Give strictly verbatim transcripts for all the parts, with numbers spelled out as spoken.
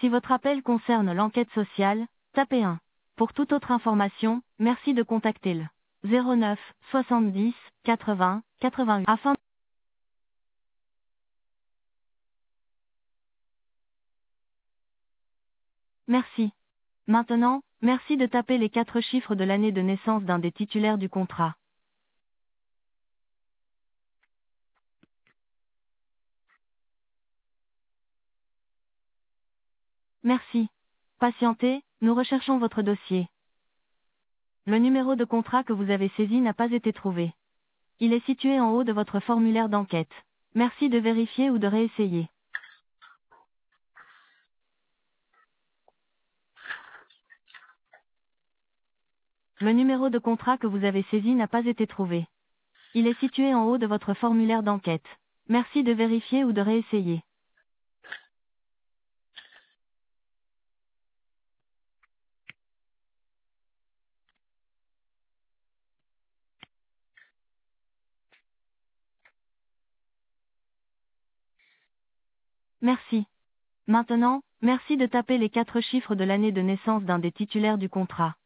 Si votre appel concerne l'enquête sociale, tapez un. Pour toute autre information, merci de contacter le zéro neuf soixante-dix quatre-vingts quatre-vingt-huit afin. Merci. Maintenant, merci de taper les quatre chiffres de l'année de naissance d'un des titulaires du contrat. Merci. Patientez, nous recherchons votre dossier. Le numéro de contrat que vous avez saisi n'a pas été trouvé. Il est situé en haut de votre formulaire d'enquête. Merci de vérifier ou de réessayer. Le numéro de contrat que vous avez saisi n'a pas été trouvé. Il est situé en haut de votre formulaire d'enquête. Merci de vérifier ou de réessayer. Merci. Maintenant, merci de taper les quatre chiffres de l'année de naissance d'un des titulaires du contrat.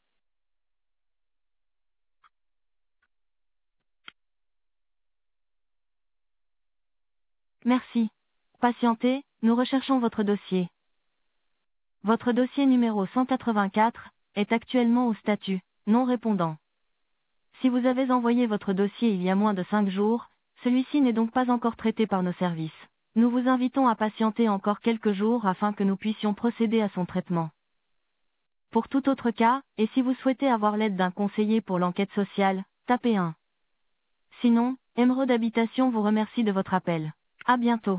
Merci. Patientez, nous recherchons votre dossier. Votre dossier numéro cent quatre-vingt-quatre est actuellement au statut non répondant. Si vous avez envoyé votre dossier il y a moins de cinq jours, celui-ci n'est donc pas encore traité par nos services. Nous vous invitons à patienter encore quelques jours afin que nous puissions procéder à son traitement. Pour tout autre cas, et si vous souhaitez avoir l'aide d'un conseiller pour l'enquête sociale, tapez un. Sinon, Emeraude Habitation vous remercie de votre appel. À bientôt.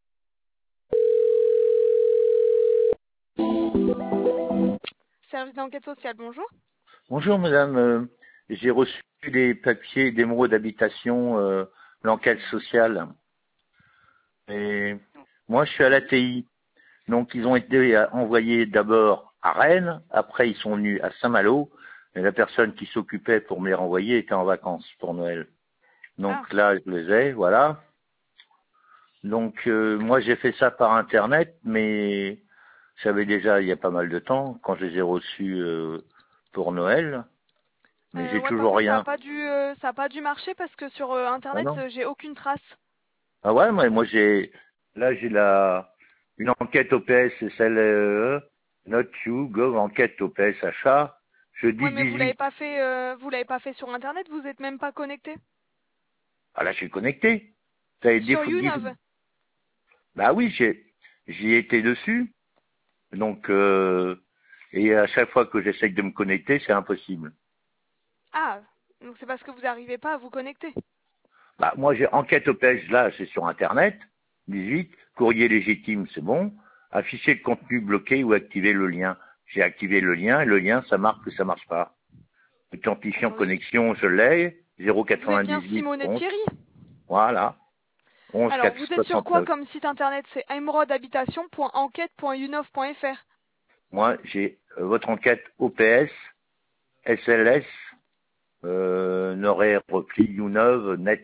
Service d'enquête sociale, bonjour. Bonjour madame, euh, j'ai reçu les papiers d'Emeraude d'habitation, euh, l'enquête sociale. Et moi je suis à l'A T I. Donc ils ont été euh, envoyés d'abord à Rennes, après ils sont venus à Saint-Malo, et la personne qui s'occupait pour me les renvoyer était en vacances pour Noël. Donc Ah. là je les ai, voilà. Donc euh, moi j'ai fait ça par internet, mais j'avais déjà il y a pas mal de temps, quand je les ai reçus euh, pour Noël. Mais Euh, j'ai ouais, par toujours contre, ça rien. n'a pas dû, euh, ça a pas dû marcher parce que sur euh, Ah Internet, non? euh, j'ai aucune trace. Ah ouais, moi, moi j'ai, là j'ai la, une enquête O P S, c'est celle, euh, Not You, Gov, enquête O P S achat, jeudi Ouais, mais vous l'avez dix-huit. pas fait, euh, vous l'avez pas fait sur Internet, vous êtes même pas connecté. Ah là, je suis connecté. Ça a été Sur des- des- YouNov. Bah oui, j'ai, j'y étais dessus. Donc, euh, et à chaque fois que j'essaye de me connecter, c'est impossible. Ah, donc c'est parce que vous n'arrivez pas à vous connecter. Bah, moi, j'ai enquête O P S, là, c'est sur Internet. dix-huit, courrier légitime, c'est bon. Afficher le contenu bloqué ou activer le lien. J'ai activé le lien, et le lien, ça marque que ça marche pas. Authentifiant Attendez. connexion, je l'ai. zéro Vous êtes bien quatre-vingt-dix-huit, Simone et onze. Thierry. Voilà. onze Alors, quatre vous êtes sur quoi soixante-neuf. comme site Internet? C'est emeraude habitation point enquête point unov point f r. Moi, j'ai euh, votre enquête O P S, S L S, euh, Nord-Air, Repli, Younov, Net.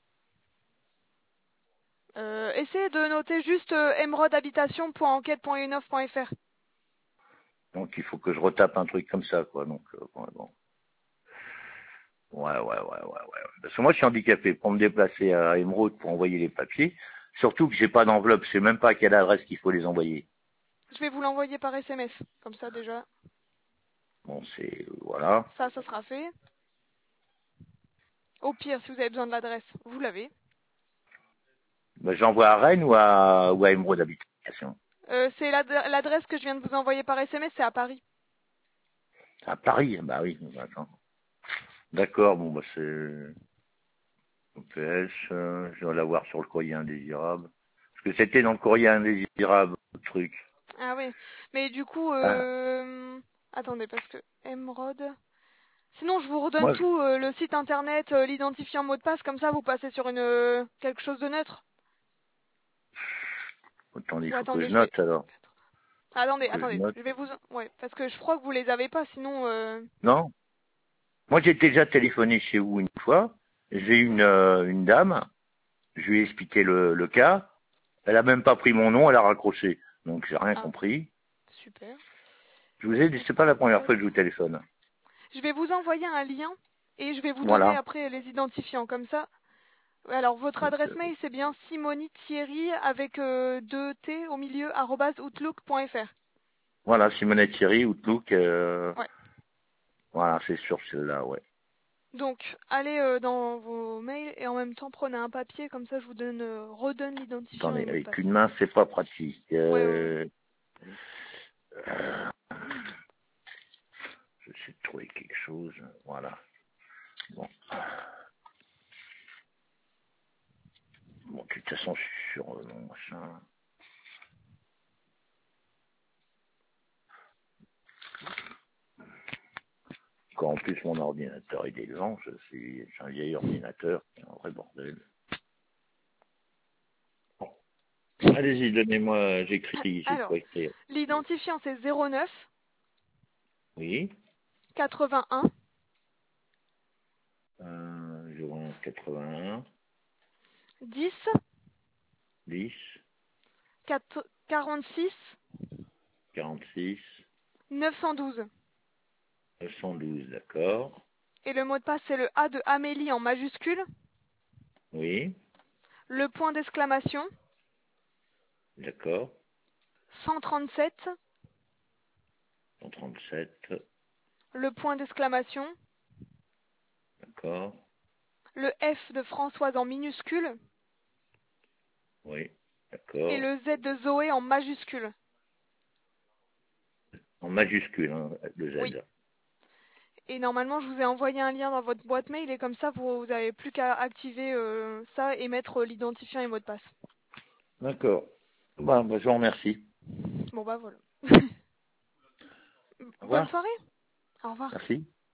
Euh, essayez de noter juste euh, emeraude habitation point enquête point unov point f r. Donc, il faut que je retape un truc comme ça, quoi. Donc, euh, bon, bon. Ouais, ouais, ouais, ouais, ouais. Parce que moi, je suis handicapé pour me déplacer à Emeraude pour envoyer les papiers. Surtout que j'ai pas d'enveloppe. Je sais même pas à quelle adresse qu'il faut les envoyer. Je vais vous l'envoyer par S M S. Comme ça, déjà, Bon, c'est, voilà. ça, ça sera fait. Au pire, si vous avez besoin de l'adresse, vous l'avez. Ben, j'envoie à Rennes ou à, ou à Emeraude Habitation. Euh, c'est l'ad- l'adresse que je viens de vous envoyer par S M S, c'est à Paris. À Paris, bah oui. Attends. D'accord, bon, bah c'est O P S. Euh, je vais l'avoir sur le courrier indésirable. Parce que c'était dans le courrier indésirable, le truc. Ah oui, mais du coup, Ah, euh... attendez, parce que Emeraude... Sinon, je vous redonne moi, je- tout, euh, le site internet, euh, l'identifiant mot de passe, comme ça, vous passez sur une euh, quelque chose de neutre. attendez, il Ou faut que attendez, je je vais... note alors. Attendez, Faut que je attendez, note. je vais vous... Ouais, parce que je crois que vous les avez pas, sinon... Euh... Non? Moi, j'ai déjà téléphoné chez vous une fois. J'ai une, euh, une dame. Je lui ai expliqué le, le cas. Elle a même pas pris mon nom, elle a raccroché. Donc j'ai rien Ah. compris. Super. Je vous ai dit, c'est pas la première fois que je vous téléphone. Je vais vous envoyer un lien et je vais vous Voilà. donner après les identifiants. Comme ça, alors votre adresse mail, c'est bien Simoni Thierry avec euh, deux T au milieu, arobase outlook point fr. Voilà, Simonette Thierry, Outlook. Euh... Ouais. Voilà, c'est sur celle-là, ouais. Donc, allez euh, dans vos mails et en même temps prenez un papier, comme ça je vous donne, euh, redonne l'identifiant Attendez, et mot de passe. avec une main, c'est pas pratique. Euh... Ouais, euh, J'essaie de trouver quelque chose. Voilà. Bon. Bon, de toute façon, je suis sur euh, mon machin. Quand en plus mon ordinateur il est lent, je suis, j'ai un vieil ordinateur, c'est un vrai bordel. Bon. Allez-y, donnez-moi, j'écris, j'ai Alors, quoi écrire. l'identifiant c'est zéro neuf Oui, quatre-vingt-un euh, zéro un quatre-vingt-un, dix dix, quarante-six quarante-six, neuf cent douze. neuf cent douze, d'accord. Et le mot de passe c'est le A de Amélie en majuscule, Oui, le point d'exclamation, d'accord. cent trente-sept, cent trente-sept, le point d'exclamation, d'accord. le F de Françoise en minuscule Oui, et d'accord. le Z de Zoé en majuscule. En majuscule, hein, le Z. Oui. Et normalement, je vous ai envoyé un lien dans votre boîte mail et comme ça, vous, vous avez plus qu'à activer euh, ça et mettre euh, l'identifiant et mot de passe. D'accord. Bah, bah, je vous remercie. Bon bah voilà. Au Bonne revoir. soirée. Au revoir. Merci.